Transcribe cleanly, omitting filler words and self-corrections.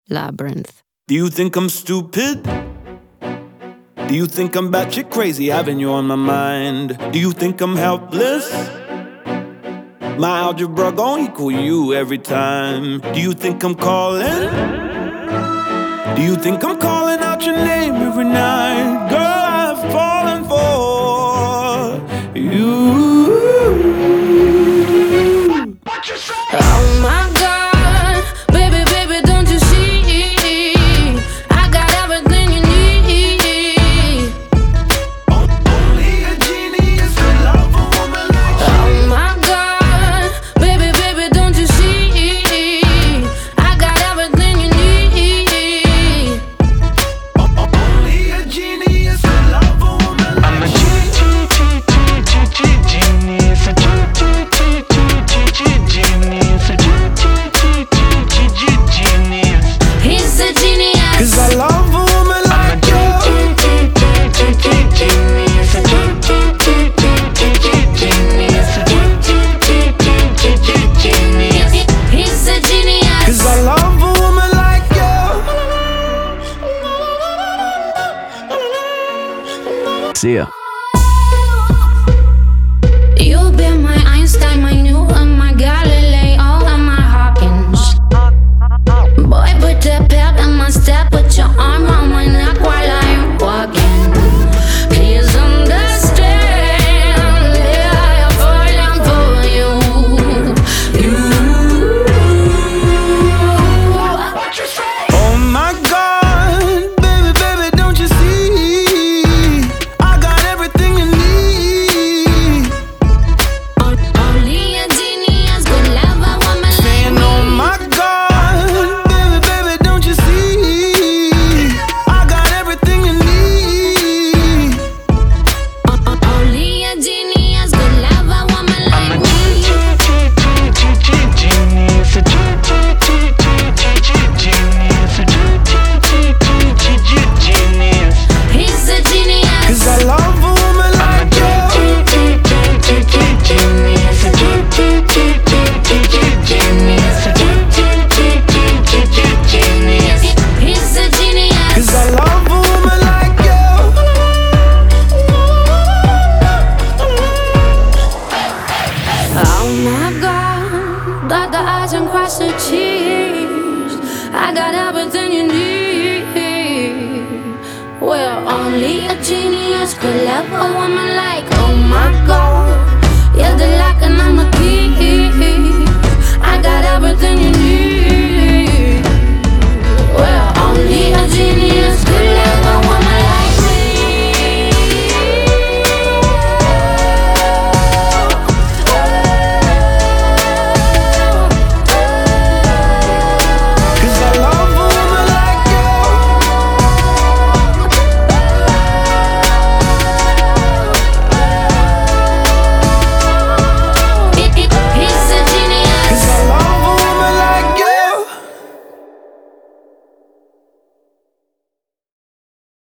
Labyrinth. Do you think I'm stupid? Do you think I'm batshit crazy, having you on my mind? Do you think I'm helpless? My algebra gon' equal you every time. Do you think I'm calling? Do you think I'm calling out your name every night? Girl, I've fallen for you. What you say? Oh my God, baby, baby, don't you see? I got everything you need. Only a genius could love a woman like you. Oh my God, baby, baby, don't you see? I got everything you need. Only a genius could love a woman like you. I'm a genius, a genius, a genius. He's a genius. 'Cause I love a woman like you. Genius, a genius. He's a genius. 'Cause I love a woman like you. See ya. You've been my Einstein, my Newton, my Galileo, and my Hawkins. Boy, put the pep in my step, put your arm around my neck while I'm walking. Please understand, yeah, I'm falling for you. What you say? Oh my God, baby, baby, don't you see? I got everything you need. Only a genius could love a woman like Saying, oh me. my God, baby, baby, don't you see? I got everything you need. Only a genius could love a woman like me. Genius, a genius. He's a genius. 'Cause I love a woman like you. Genius, a genius. He's a genius. 'Cause I love a woman like you. Oh my God, dot the I's and cross the T's. I got everything you need. Well, only a genius could love a woman like, oh my God, you're the light.